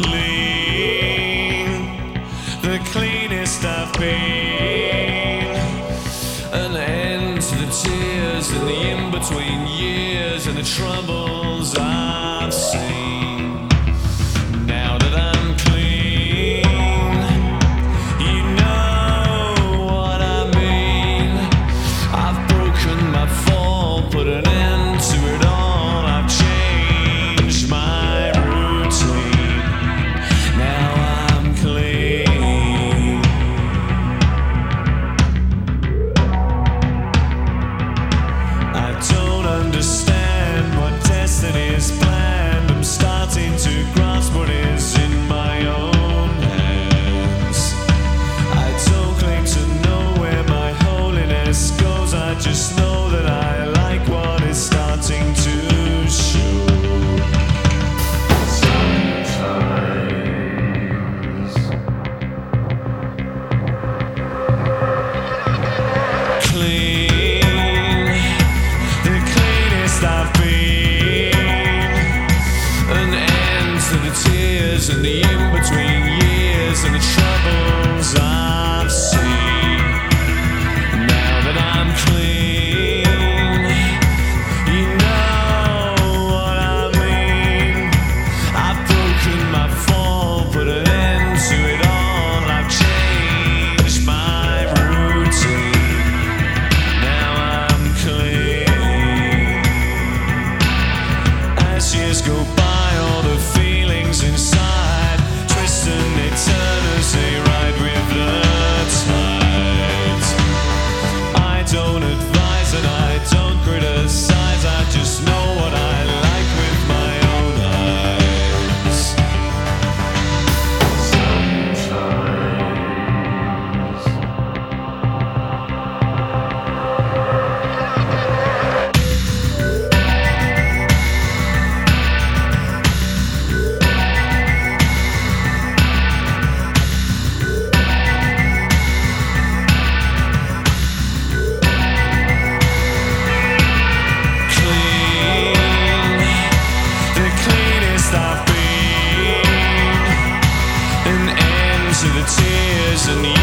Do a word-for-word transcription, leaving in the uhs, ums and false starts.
clean, the cleanest I've been. An end to the tears and the in-between years and the troubles I've seen. Now that I'm clean, you know what I mean. I've broken my fall, put an end to it all. I've changed my routine. Now I'm clean. I don't understand what destiny's planned. I'm starting to grasp what is in my own hands. I don't claim to know where my holiness goes. I just know that I like what is starting to show. Sometimes clean, the cleanest I've been. An end to the tears and the in-between years and the troubles I've seen. Now that I'm clean, you know what I mean. I've broken my fall, put an end to it all. I've changed my routine. Now I'm clean. As years go by, all the feelings inside twist and they turn as they ride with the tides. I don't advise and I don't criticize. I just know what I like with my own eyes. Clean, the cleanest I've been. An end to the tears and the